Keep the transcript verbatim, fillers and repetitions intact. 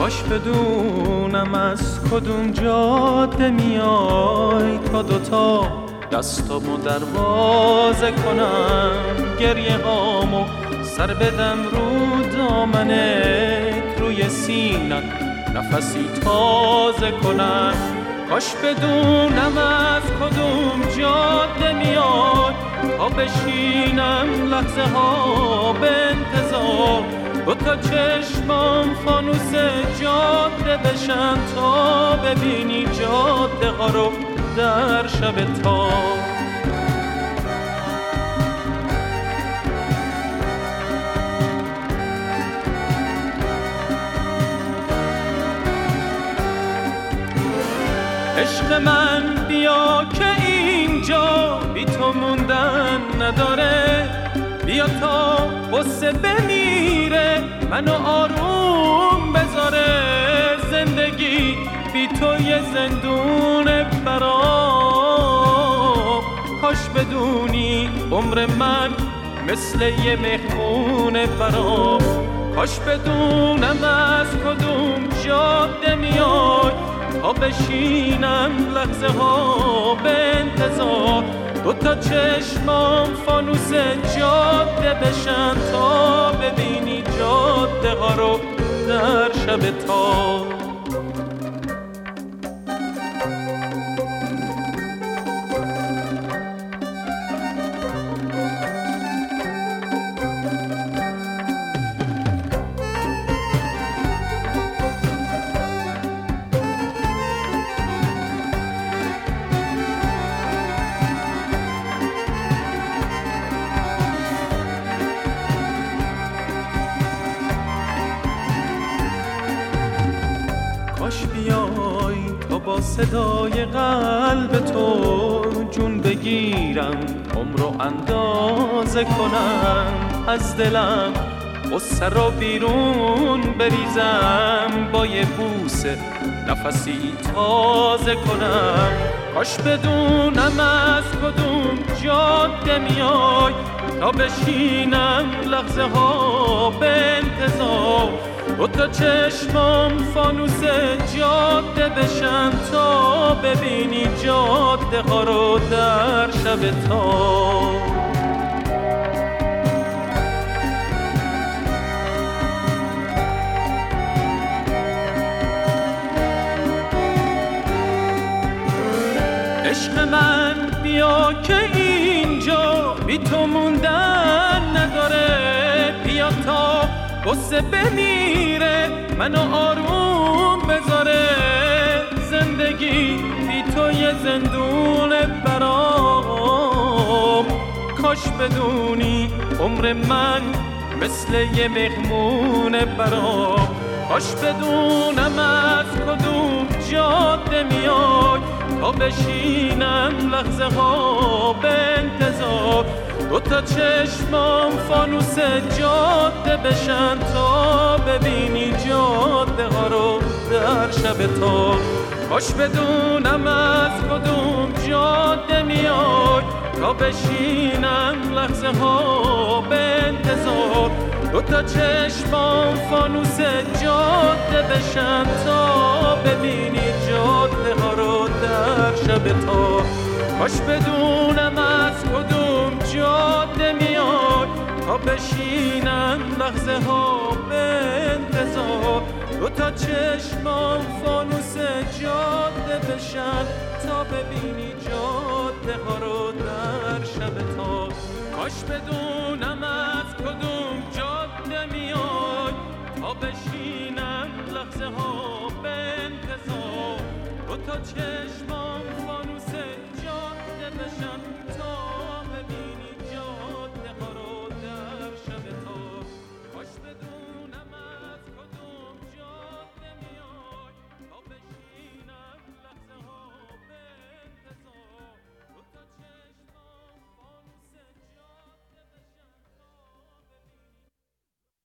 کاش بدونم از کدوم جاده میای تا دوتا دستامو دروازه کنم، گریه هامو سر بدم رو دامنت، روی سینت نفسی تازه کنم. کاش بدونم از کدوم جاده میاد تا بشینم لحظه ها به انتظار، دو تا چشمام فانوس جاده بشن تا ببینی جاده ها رو در شب تار. عشق من بیا که اینجا بی تو موندن نداره، بیا تا غصه بمیره منو آروم بذاره، زندگی بی تو یه زندونه برام، کاش بدونی عمر من مثل یه مهمونه برام. کاش بدونم از کدوم جاده میای تا بشینم لحظه ها به انتظار، دو تا چشمام فانوس جاده بشن تا ببینی جاده ها رو در شب تار. کاش بیای تا با صدای قلب تو جون بگیرم، عمرو اندازه کنم، از دلم غصه رو بیرون بریزم، با یه بوسه نفسی تازه کنم. کاش بدونم از کدوم جاده میای تا بشینم لحظه ها به انتظار، دو تا چشمام فانوس جاده بشن تا ببینی جاده ها رو در شب تار. عشق من بیا که اینجا بی تو موندن نداره، بیا تا غصه بمیره منو آروم بذاره، زندگی بی تو یه زندونه برام، کاش بدونی عمر من مثل یه مهمونه برام. کاش بدونم از کدوم جاده میای تا بشینم لحظه ها به انتظار، دو تا چشمام فانوس جاده بشن تا ببینی جاده ها رو در شب تار. کاش بدونم از کدوم جاده میای تا بشینم لحظه ها به انتظار، دو تا چشمام فانوس جاده بشن تا ببینی جاده ها رو در شب تار. کاش بدونم از کدوم جاده میای تا بشینم لحظه ها به انتظار، دو تا چشمام فانوس جاده بشن تا ببینی جاده ها رو در شب تار. کاش بدونم از کدوم جاده میای تا بشینم لحظه ها به انتظار، دو تا چشمام